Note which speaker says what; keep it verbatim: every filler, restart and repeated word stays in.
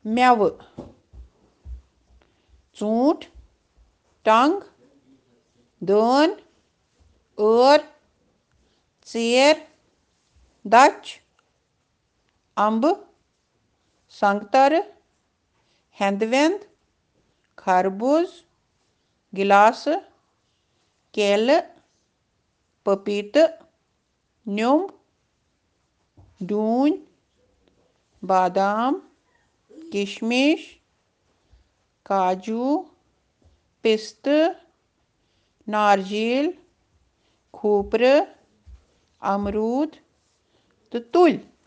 Speaker 1: मेवٕ ژوٗنٛٹھ ٹنٛگ دٲن ٲر ژیر دَچھ اَمبہٕ سنٛگترٕ ہٮ۪نٛدٕ وٮ۪نٛد خربوٗز گِلاسہٕ کیلہٕ پٔپیٖتہٕ نیوٚمب ڈوٗنۍ بادام کِشمِش کاجوٗ پِستہٕ نارجیٖل کھوٗپرٕ اَمروٗد تہٕ تُلۍ